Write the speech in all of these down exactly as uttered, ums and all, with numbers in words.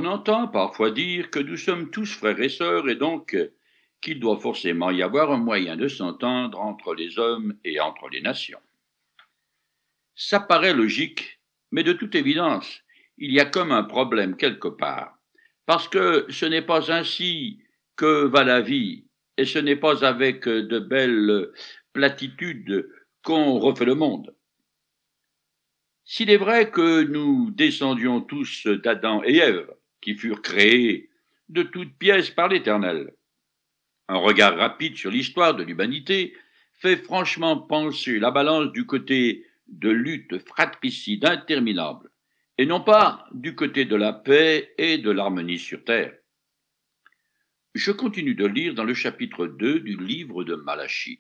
entend parfois dire que nous sommes tous frères et sœurs et donc euh, qu'il doit forcément y avoir un moyen de s'entendre entre les hommes et entre les nations. Ça paraît logique, mais de toute évidence, il y a comme un problème quelque part, parce que ce n'est pas ainsi que va la vie, et ce n'est pas avec de belles platitudes qu'on refait le monde. S'il est vrai que nous descendions tous d'Adam et Ève, qui furent créés de toutes pièces par l'Éternel, un regard rapide sur l'histoire de l'humanité fait franchement pencher la balance du côté de luttes fratricides interminables, et non pas du côté de la paix et de l'harmonie sur terre. Je continue de lire dans le chapitre deux du livre de Malachie.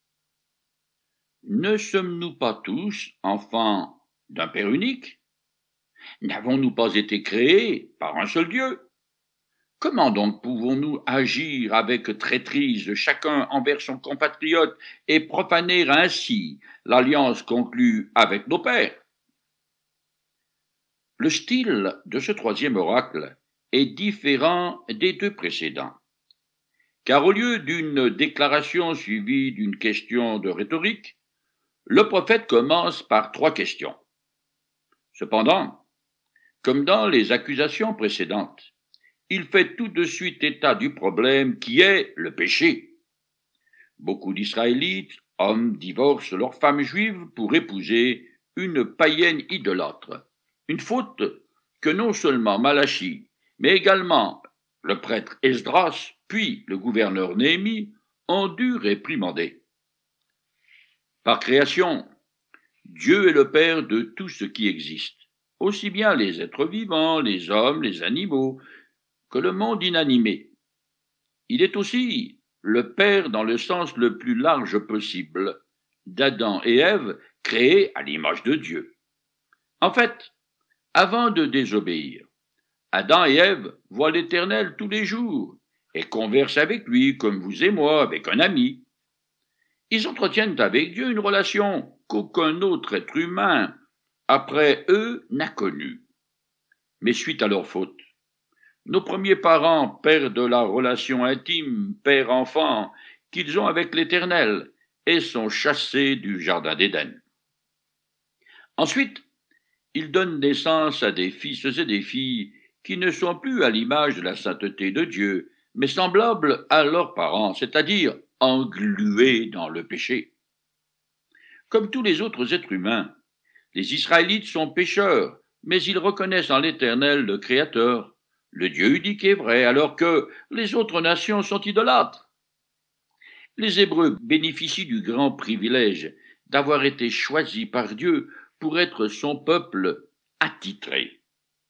Ne sommes-nous pas tous enfants d'un Père unique? N'avons-nous pas été créés par un seul Dieu? Comment donc pouvons-nous agir avec traîtrise chacun envers son compatriote et profaner ainsi l'alliance conclue avec nos pères? Le style de ce troisième oracle est différent des deux précédents, car au lieu d'une déclaration suivie d'une question de rhétorique, le prophète commence par trois questions. Cependant, comme dans les accusations précédentes, il fait tout de suite état du problème qui est le péché. Beaucoup d'Israélites, hommes, divorcent leurs femmes juives pour épouser une païenne idolâtre, une faute que non seulement Malachie, mais également le prêtre Esdras, puis le gouverneur Néhémie ont dû réprimander. Par création, Dieu est le Père de tout ce qui existe, aussi bien les êtres vivants, les hommes, les animaux, que le monde inanimé. Il est aussi le Père dans le sens le plus large possible d'Adam et Ève créés à l'image de Dieu. En fait, avant de désobéir, Adam et Ève voient l'Éternel tous les jours et conversent avec lui comme vous et moi avec un ami. Ils entretiennent avec Dieu une relation qu'aucun autre être humain après eux n'a connue. Mais suite à leur faute, nos premiers parents perdent la relation intime père-enfant qu'ils ont avec l'Éternel et sont chassés du jardin d'Éden. Ensuite, ils donnent naissance à des fils et des filles qui ne sont plus à l'image de la sainteté de Dieu, mais semblables à leurs parents, c'est-à-dire englués dans le péché. Comme tous les autres êtres humains, les Israélites sont pécheurs, mais ils reconnaissent en l'Éternel le Créateur, le Dieu unique et vrai, alors que les autres nations sont idolâtres. Les Hébreux bénéficient du grand privilège d'avoir été choisis par Dieu pour être son peuple attitré.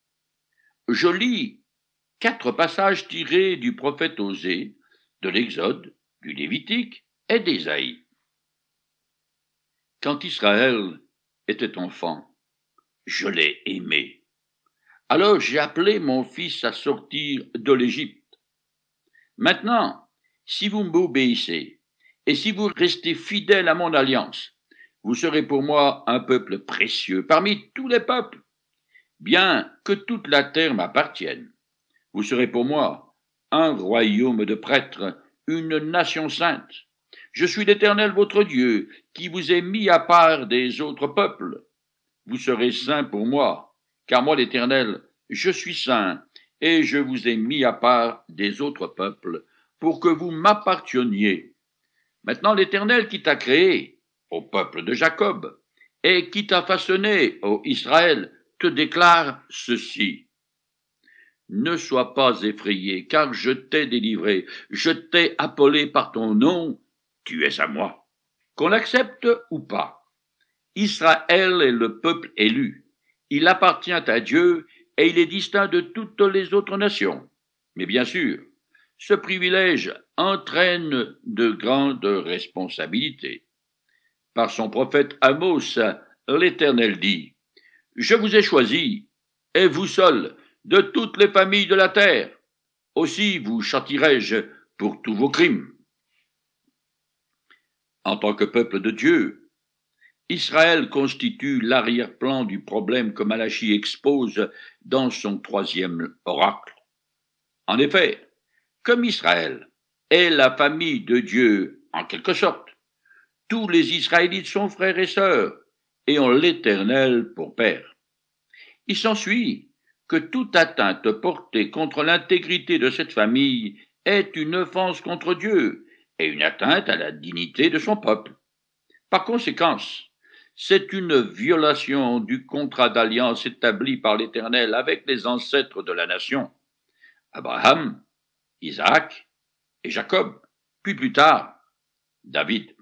Je lis quatre passages tirés du prophète Osée, de l'Exode, du Lévitique et d'Ésaïe. Quand Israël était enfant, je l'ai aimé. Alors j'ai appelé mon fils à sortir de l'Égypte. Maintenant, si vous m'obéissez, et si vous restez fidèles à mon alliance, vous serez pour moi un peuple précieux parmi tous les peuples, bien que toute la terre m'appartienne. Vous serez pour moi un royaume de prêtres, une nation sainte. Je suis l'Éternel votre Dieu, qui vous ai mis à part des autres peuples. Vous serez saints pour moi, car moi l'Éternel, je suis saint, et je vous ai mis à part des autres peuples, pour que vous m'appartienniez. Maintenant l'Éternel qui t'a créé, au peuple de Jacob, et qui t'a façonné, ô Israël, te déclare ceci. Ne sois pas effrayé, car je t'ai délivré, je t'ai appelé par ton nom, tu es à moi. Qu'on l'accepte ou pas, Israël est le peuple élu. Il appartient à Dieu et il est distinct de toutes les autres nations. Mais bien sûr, ce privilège entraîne de grandes responsabilités. Par son prophète Amos, l'Éternel dit, « Je vous ai choisi, et vous seul, de toutes les familles de la terre. Aussi vous châtierai-je pour tous vos crimes. » En tant que peuple de Dieu, Israël constitue l'arrière-plan du problème que Malachie expose dans son troisième oracle. En effet, comme Israël est la famille de Dieu en quelque sorte, tous les Israélites sont frères et sœurs et ont l'Éternel pour père. Il s'ensuit que toute atteinte portée contre l'intégrité de cette famille est une offense contre Dieu et une atteinte à la dignité de son peuple. Par conséquent, c'est une violation du contrat d'alliance établi par l'Éternel avec les ancêtres de la nation, Abraham, Isaac et Jacob, puis plus tard, David.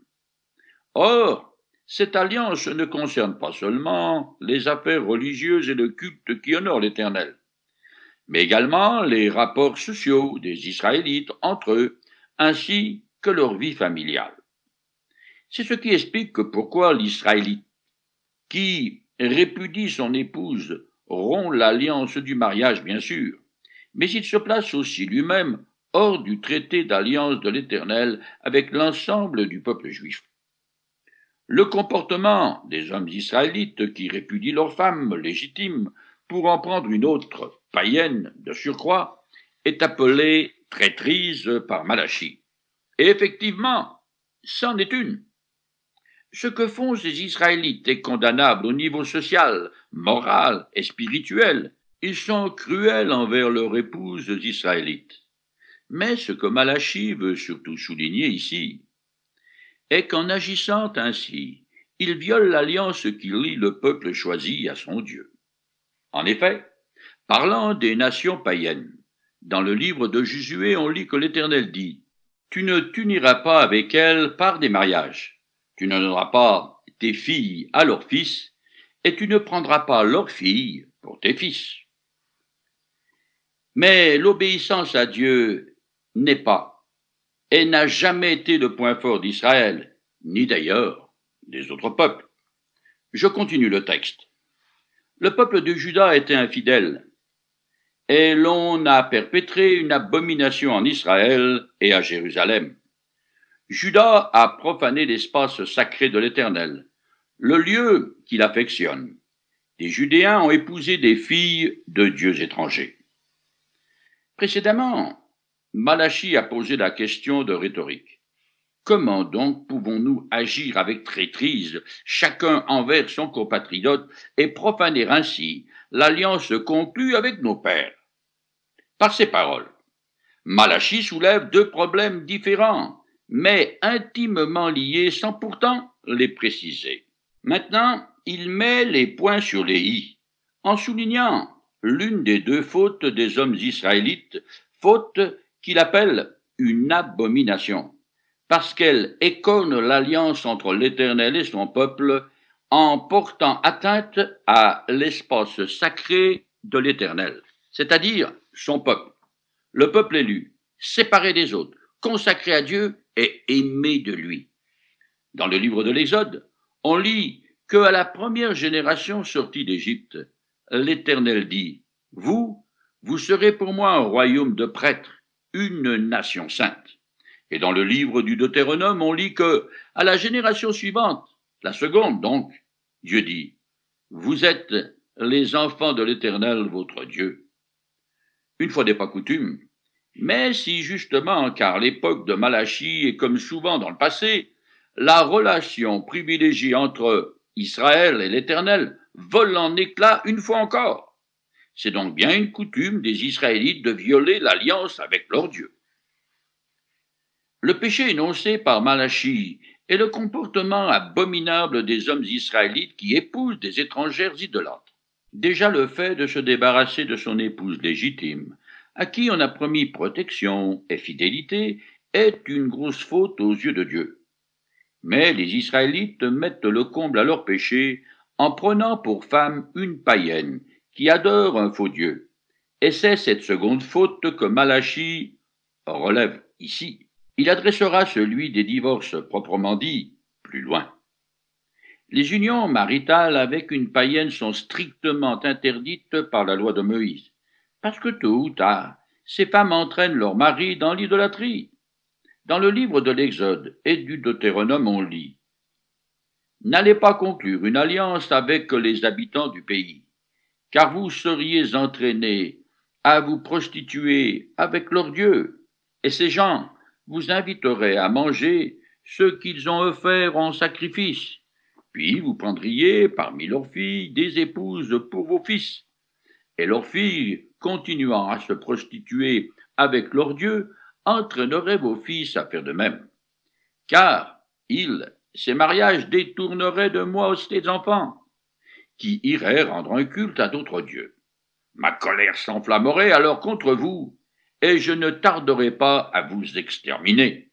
Or, cette alliance ne concerne pas seulement les affaires religieuses et le culte qui honorent l'Éternel, mais également les rapports sociaux des Israélites entre eux, ainsi que leur vie familiale. C'est ce qui explique que pourquoi l'Israélite qui répudie son épouse rompt l'alliance du mariage, bien sûr, mais il se place aussi lui-même hors du traité d'alliance de l'Éternel avec l'ensemble du peuple juif. Le comportement des hommes israélites qui répudient leur femme légitime pour en prendre une autre païenne de surcroît est appelé traîtrise par Malachie. Et effectivement, c'en est une. Ce que font ces Israélites est condamnable au niveau social, moral et spirituel. Ils sont cruels envers leurs épouses israélites. Mais ce que Malachie veut surtout souligner ici est qu'en agissant ainsi, ils violent l'alliance qui lie le peuple choisi à son Dieu. En effet, parlant des nations païennes, dans le livre de Josué, on lit que l'Éternel dit « Tu ne t'uniras pas avec elles par des mariages, tu ne donneras pas tes filles à leurs fils, et tu ne prendras pas leurs filles pour tes fils. » Mais l'obéissance à Dieu n'est pas et n'a jamais été le point fort d'Israël, ni d'ailleurs des autres peuples. Je continue le texte. Le peuple de Juda était infidèle, et l'on a perpétré une abomination en Israël et à Jérusalem. Juda a profané l'espace sacré de l'Éternel, le lieu qu'il affectionne. Les Judéens ont épousé des filles de dieux étrangers. Précédemment, Malachie a posé la question de rhétorique. Comment donc pouvons-nous agir avec traîtrise, chacun envers son compatriote, et profaner ainsi l'alliance conclue avec nos pères? Par ces paroles, Malachie soulève deux problèmes différents, mais intimement liés sans pourtant les préciser. Maintenant, il met les points sur les i, en soulignant l'une des deux fautes des hommes israélites, faute qu'il appelle une abomination, parce qu'elle écorne l'alliance entre l'Éternel et son peuple en portant atteinte à l'espace sacré de l'Éternel, c'est-à-dire son peuple, le peuple élu, séparé des autres, consacré à Dieu et aimé de lui. Dans le livre de l'Exode, on lit que à la première génération sortie d'Égypte, l'Éternel dit « Vous, vous serez pour moi un royaume de prêtres, une nation sainte. » Et dans le livre du Deutéronome, on lit que, à la génération suivante, la seconde donc, Dieu dit « Vous êtes les enfants de l'Éternel, votre Dieu. » Une fois n'est pas coutume, mais si justement, car l'époque de Malachie est comme souvent dans le passé, la relation privilégiée entre Israël et l'Éternel vole en éclats une fois encore. C'est donc bien une coutume des Israélites de violer l'alliance avec leur Dieu. Le péché énoncé par Malachie est le comportement abominable des hommes israélites qui épousent des étrangères idolâtres. Déjà le fait de se débarrasser de son épouse légitime, à qui on a promis protection et fidélité, est une grosse faute aux yeux de Dieu. Mais les Israélites mettent le comble à leur péché en prenant pour femme une païenne qui adore un faux Dieu. Et c'est cette seconde faute que Malachie relève ici. Il adressera celui des divorces proprement dit plus loin. Les unions maritales avec une païenne sont strictement interdites par la loi de Moïse, parce que tôt ou tard, ces femmes entraînent leur mari dans l'idolâtrie. Dans le livre de l'Exode et du Deutéronome, on lit n'allez pas conclure une alliance avec les habitants du pays, car vous seriez entraînés à vous prostituer avec leurs dieux, et ces gens vous inviteraient à manger ce qu'ils ont offert en sacrifice. Puis vous prendriez parmi leurs filles des épouses pour vos fils, et leurs filles, continuant à se prostituer avec leurs dieux, entraîneraient vos fils à faire de même. Car ils, ces mariages détourneraient de moi aussi les enfants, qui iraient rendre un culte à d'autres dieux. Ma colère s'enflammerait alors contre vous, et je ne tarderai pas à vous exterminer.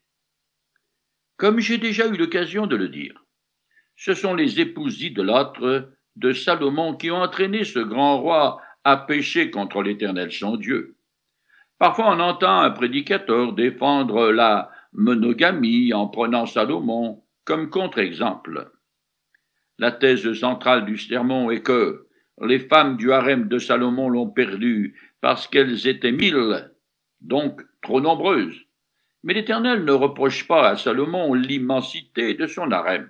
Comme j'ai déjà eu l'occasion de le dire, ce sont les épouses idolâtres de Salomon qui ont entraîné ce grand roi à pécher contre l'Éternel son Dieu. Parfois on entend un prédicateur défendre la monogamie en prenant Salomon comme contre-exemple. La thèse centrale du sermon est que les femmes du harem de Salomon l'ont perdu parce qu'elles étaient mille, donc trop nombreuses. Mais l'Éternel ne reproche pas à Salomon l'immensité de son harem.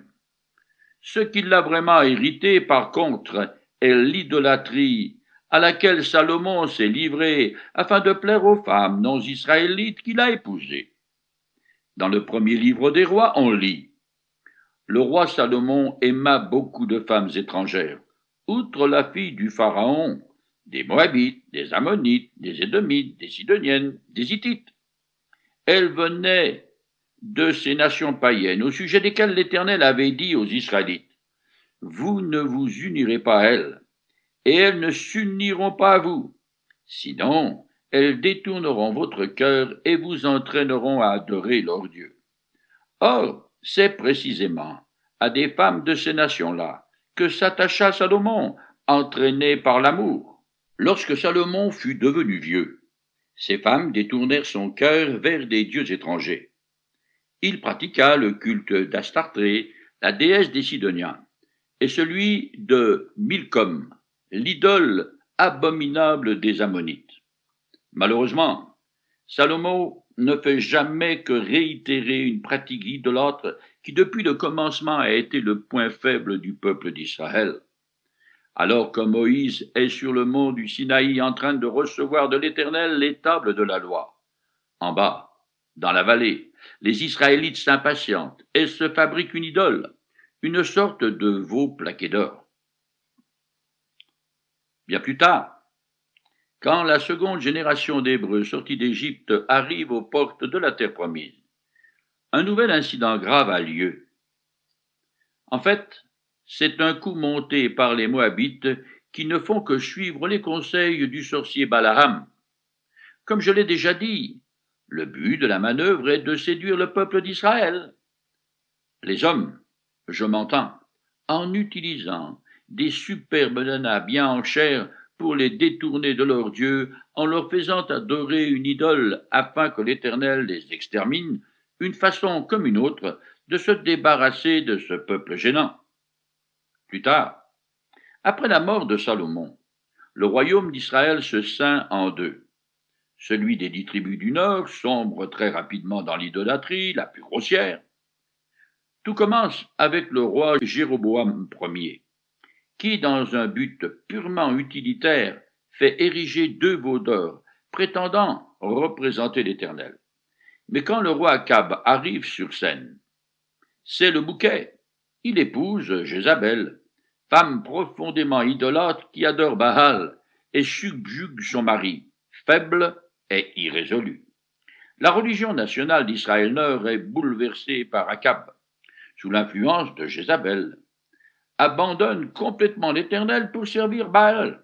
Ce qui l'a vraiment hérité, par contre, est l'idolâtrie à laquelle Salomon s'est livré afin de plaire aux femmes non israélites qu'il a épousées. Dans le premier livre des rois, on lit: Le roi Salomon aima beaucoup de femmes étrangères, outre la fille du Pharaon, des Moabites, des Ammonites, des Édomites, des Sidoniennes, des Hittites. Elles venaient de ces nations païennes, au sujet desquelles l'Éternel avait dit aux Israélites: Vous ne vous unirez pas à elles, et elles ne s'uniront pas à vous. Sinon, elles détourneront votre cœur et vous entraîneront à adorer leurs dieux. Or, c'est précisément à des femmes de ces nations-là que s'attacha Salomon, entraîné par l'amour. Lorsque Salomon fut devenu vieux, ces femmes détournèrent son cœur vers des dieux étrangers. Il pratiqua le culte d'Astarté, la déesse des Sidoniens, et celui de Milcom, l'idole abominable des Ammonites. Malheureusement, Salomon ne fait jamais que réitérer une pratique idolâtre qui depuis le commencement a été le point faible du peuple d'Israël. Alors que Moïse est sur le mont du Sinaï en train de recevoir de l'Éternel les tables de la loi, en bas, dans la vallée, les Israélites s'impatientent et se fabriquent une idole, une sorte de veau plaqué d'or. Bien plus tard, quand la seconde génération d'Hébreux sortis d'Égypte arrive aux portes de la terre promise, un nouvel incident grave a lieu. En fait, c'est un coup monté par les Moabites qui ne font que suivre les conseils du sorcier Balaam. Comme je l'ai déjà dit, le but de la manœuvre est de séduire le peuple d'Israël. Les hommes, je m'entends, en utilisant des superbes nanas bien en chair pour les détourner de leur Dieu, en leur faisant adorer une idole afin que l'Éternel les extermine, une façon comme une autre de se débarrasser de ce peuple gênant. Plus tard, après la mort de Salomon, le royaume d'Israël se scinde en deux. Celui des dix tribus du Nord sombre très rapidement dans l'idolâtrie la plus grossière. Tout commence avec le roi Jéroboam Ier, qui, dans un but purement utilitaire, fait ériger deux veaux d'or, prétendant représenter l'Éternel. Mais quand le roi Akab arrive sur scène, c'est le bouquet. Il épouse Jézabel, femme profondément idolâtre qui adore Baal et subjugue son mari, faible et irrésolu. La religion nationale d'Israël Nord est bouleversée par Akab, sous l'influence de Jézabel, abandonne complètement l'Éternel pour servir Baal.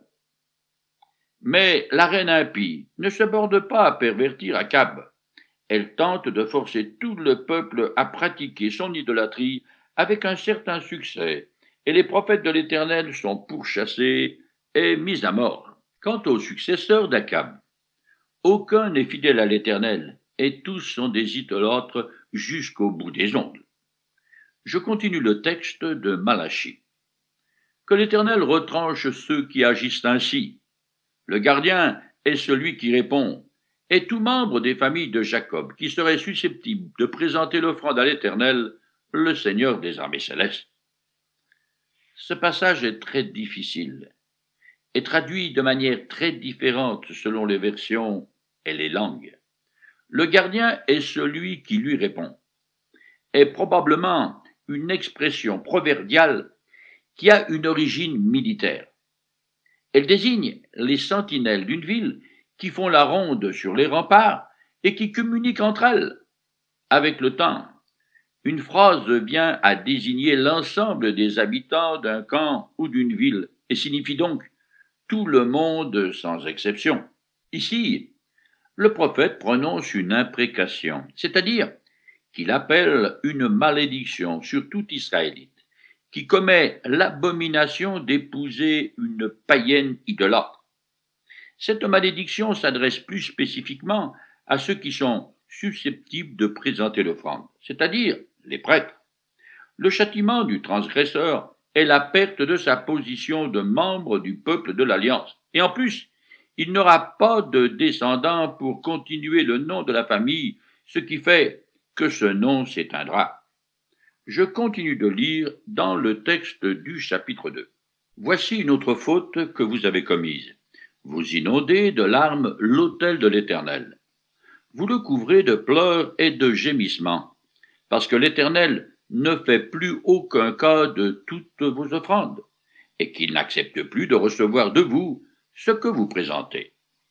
Mais la reine impie ne se borde pas à pervertir Akab. Elle tente de forcer tout le peuple à pratiquer son idolâtrie avec un certain succès, et les prophètes de l'Éternel sont pourchassés et mis à mort. Quant aux successeurs d'Akab, aucun n'est fidèle à l'Éternel, et tous sont des idolâtres jusqu'au bout des ongles. Je continue le texte de Malachie. Que l'Éternel retranche ceux qui agissent ainsi. Le gardien est celui qui répond, et tout membre des familles de Jacob qui serait susceptible de présenter l'offrande à l'Éternel, le Seigneur des armées célestes. Ce passage est très difficile et traduit de manière très différente selon les versions et les langues. Le gardien est celui qui lui répond, est probablement une expression proverbiale qui a une origine militaire. Elle désigne les sentinelles d'une ville qui font la ronde sur les remparts et qui communiquent entre elles. Avec le temps, une phrase vient à désigner l'ensemble des habitants d'un camp ou d'une ville et signifie donc tout le monde sans exception. Ici, le prophète prononce une imprécation, c'est-à-dire qu'il appelle une malédiction sur tout Israélite qui commet l'abomination d'épouser une païenne idolâtre. Cette malédiction s'adresse plus spécifiquement à ceux qui sont susceptibles de présenter l'offrande, c'est-à-dire les prêtres. Le châtiment du transgresseur est la perte de sa position de membre du peuple de l'Alliance. Et en plus, il n'aura pas de descendants pour continuer le nom de la famille, ce qui fait que ce nom s'éteindra. Je continue de lire dans le texte du chapitre deux. Voici une autre faute que vous avez commise. Vous inondez de larmes l'autel de l'Éternel. Vous le couvrez de pleurs et de gémissements, parce que l'Éternel ne fait plus aucun cas de toutes vos offrandes, et qu'il n'accepte plus de recevoir de vous ce que vous présentez.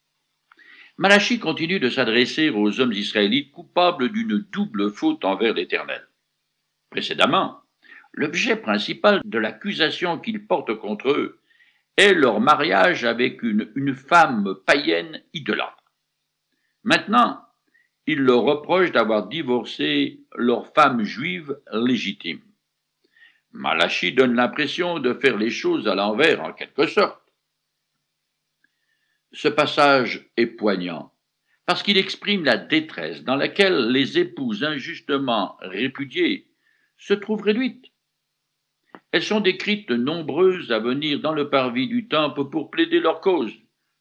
Malachie continue de s'adresser aux hommes israélites coupables d'une double faute envers l'Éternel. Précédemment, l'objet principal de l'accusation qu'ils portent contre eux est leur mariage avec une, une femme païenne idolâtre. Maintenant, ils leur reprochent d'avoir divorcé leur femme juive légitime. Malachie donne l'impression de faire les choses à l'envers en quelque sorte. Ce passage est poignant parce qu'il exprime la détresse dans laquelle les épouses injustement répudiées se trouvent réduites. Elles sont décrites nombreuses à venir dans le parvis du temple pour plaider leur cause,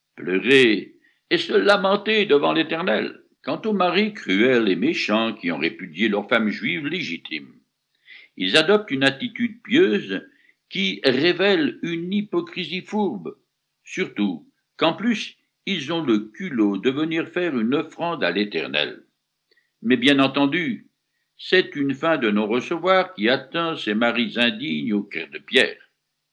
pleurer et se lamenter devant l'Éternel. Quant aux maris cruels et méchants qui ont répudié leur femme juive légitime, ils adoptent une attitude pieuse qui révèle une hypocrisie fourbe, surtout qu'en plus ils ont le culot de venir faire une offrande à l'Éternel. Mais bien entendu, c'est une fin de non-recevoir qui atteint ces maris indignes au cœur de pierre.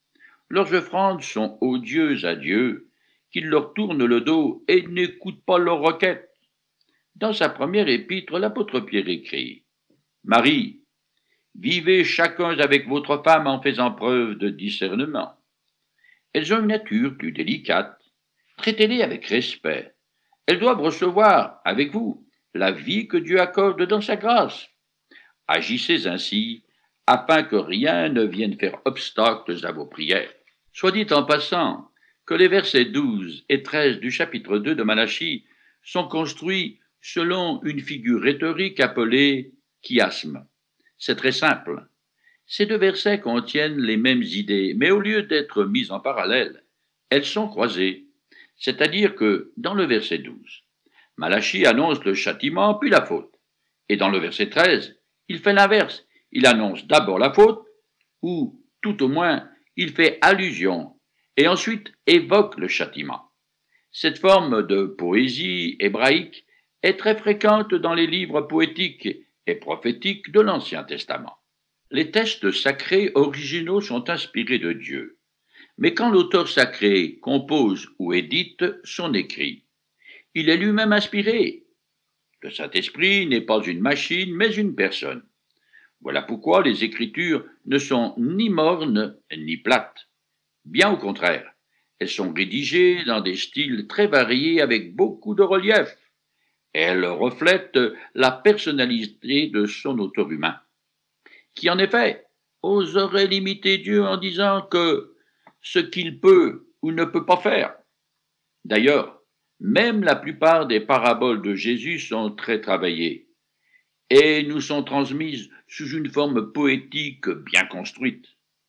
Leurs offrandes sont odieuses à Dieu, qu'il leur tourne le dos et n'écoute pas leurs requêtes. Dans sa première épître, l'apôtre Pierre écrit « Marie, vivez chacun avec votre femme en faisant preuve de discernement. Elles ont une nature plus délicate. Traitez-les avec respect. Elles doivent recevoir, avec vous, la vie que Dieu accorde dans sa grâce. Agissez ainsi, afin que rien ne vienne faire obstacle à vos prières. » Soit dit en passant que les versets douze et treize du chapitre deux de Malachie sont construits selon une figure rhétorique appelée chiasme. C'est très simple. Ces deux versets contiennent les mêmes idées, mais au lieu d'être mis en parallèle, elles sont croisées. C'est-à-dire que, dans le verset douze, Malachie annonce le châtiment puis la faute. Et dans le verset treize, il fait l'inverse. Il annonce d'abord la faute, ou, tout au moins, il fait allusion, et ensuite évoque le châtiment. Cette forme de poésie hébraïque est très fréquente dans les livres poétiques et prophétiques de l'Ancien Testament. Les textes sacrés originaux sont inspirés de Dieu, mais quand l'auteur sacré compose ou édite son écrit, il est lui-même inspiré. Le Saint-Esprit n'est pas une machine, mais une personne. Voilà pourquoi les Écritures ne sont ni mornes ni plates. Bien au contraire, elles sont rédigées dans des styles très variés avec beaucoup de relief. Elles reflètent la personnalité de son auteur humain, qui en effet oserait limiter Dieu en disant que ce qu'il peut ou ne peut pas faire. D'ailleurs, même la plupart des paraboles de Jésus sont très travaillées et nous sont transmises sous une forme poétique bien construite.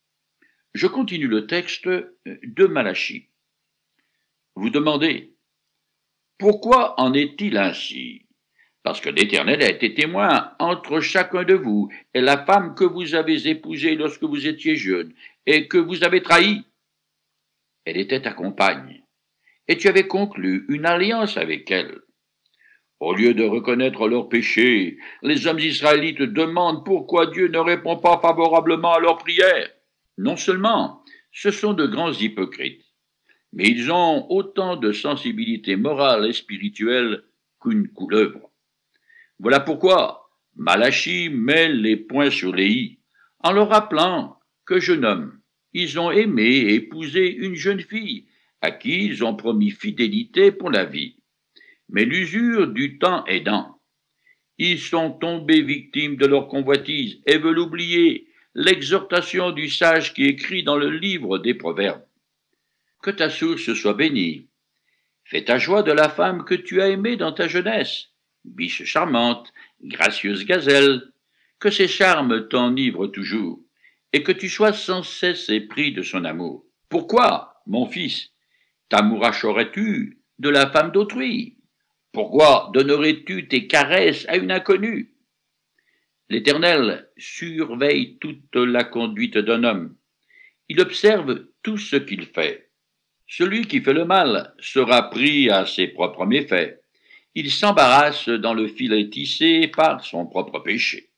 Je continue le texte de Malachie. Vous demandez, pourquoi en est-il ainsi? parce que l'Éternel a été témoin entre chacun de vous et la femme que vous avez épousée lorsque vous étiez jeune et que vous avez trahie. Elle était ta compagne, et tu avais conclu une alliance avec elle. Au lieu de reconnaître leurs péchés, les hommes israélites demandent pourquoi Dieu ne répond pas favorablement à leurs prières. Non seulement ce sont de grands hypocrites, mais ils ont autant de sensibilité morale et spirituelle qu'une couleuvre. Voilà pourquoi Malachie met les points sur les i, en leur rappelant que jeune homme, ils ont aimé et épousé une jeune fille, à qui ils ont promis fidélité pour la vie. Mais l'usure du temps aidant, ils sont tombés victimes de leur convoitise et veulent oublier l'exhortation du sage qui écrit dans le livre des Proverbes. Que ta source soit bénie. Fais ta joie de la femme que tu as aimée dans ta jeunesse, biche charmante, gracieuse gazelle, que ses charmes t'enivrent toujours, et que tu sois sans cesse épris de son amour. Pourquoi, mon fils, t'amouracherais-tu de la femme d'autrui? Pourquoi donnerais-tu tes caresses à une inconnue? L'Éternel surveille toute la conduite d'un homme. Il observe tout ce qu'il fait. Celui qui fait le mal sera pris à ses propres méfaits. Il s'embarrasse dans le filet tissé par son propre péché.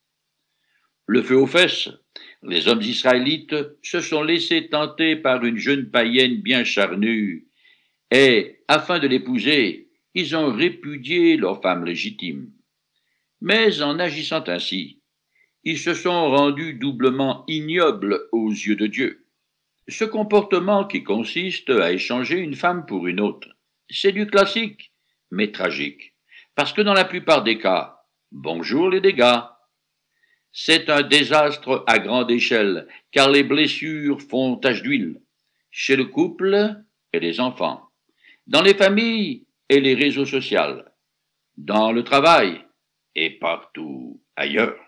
Le feu aux fesses, les hommes israélites se sont laissés tenter par une jeune païenne bien charnue, et, afin de l'épouser, ils ont répudié leur femme légitime. Mais en agissant ainsi, ils se sont rendus doublement ignobles aux yeux de Dieu. Ce comportement qui consiste à échanger une femme pour une autre, c'est du classique, mais tragique, parce que dans la plupart des cas, bonjour les dégâts. C'est un désastre à grande échelle, car les blessures font tache d'huile, chez le couple et les enfants, dans les familles et les réseaux sociaux, dans le travail et partout ailleurs.